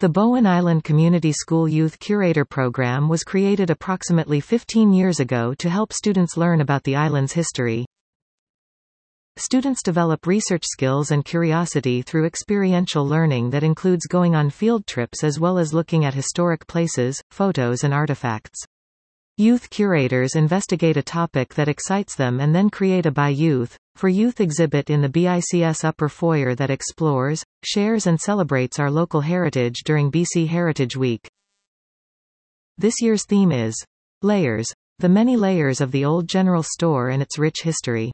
The Bowen Island Community School Youth Curator Program was created approximately 15 years ago to help students learn about the island's history. Students develop research skills and curiosity through experiential learning that includes going on field trips as well as looking at historic places, photos and artifacts. Youth curators investigate a topic that excites them and then create a By Youth, for Youth exhibit in the BICS upper foyer that explores, shares and celebrates our local heritage during BC Heritage Week. This year's theme is Layers, the many layers of the old general store and its rich history.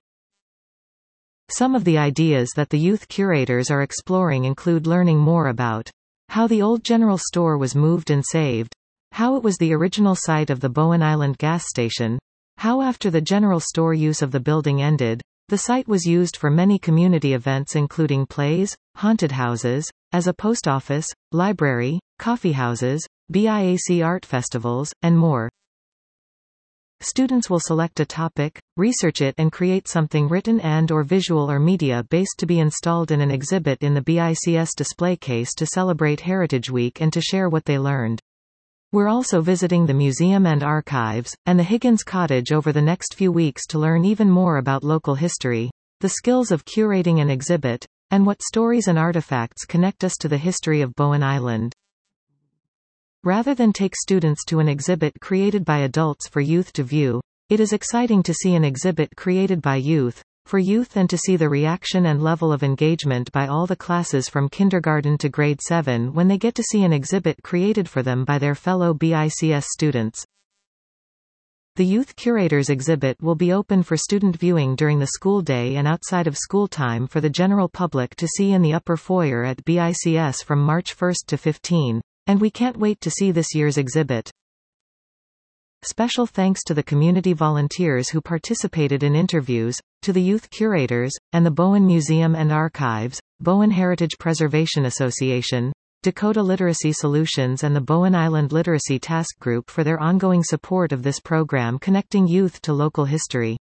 Some of the ideas that the youth curators are exploring include learning more about how the old general store was moved and saved, how it was the original site of the Bowen Island gas station, how after the general store use of the building ended, the site was used for many community events including plays, haunted houses, as a post office, library, coffeehouses, BIAC art festivals, and more. Students will select a topic, research it and create something written and/or visual or media-based to be installed in an exhibit in the BICS display case to celebrate Heritage Week and to share what they learned. We're also visiting the museum and archives, and the Higgins Cottage over the next few weeks to learn even more about local history, the skills of curating an exhibit, and what stories and artifacts connect us to the history of Bowen Island. Rather than take students to an exhibit created by adults for youth to view, it is exciting to see an exhibit created by youth, for youth and to see the reaction and level of engagement by all the classes from kindergarten to grade 7 when they get to see an exhibit created for them by their fellow BICS students. The Youth Curators exhibit will be open for student viewing during the school day and outside of school time for the general public to see in the upper foyer at BICS from March 1 to 15, and we can't wait to see this year's exhibit. Special thanks to the community volunteers who participated in interviews, to the youth curators, and the Bowen Museum and Archives, Bowen Heritage Preservation Association, Dakota Literacy Solutions and the Bowen Island Literacy Task Group for their ongoing support of this program connecting youth to local history.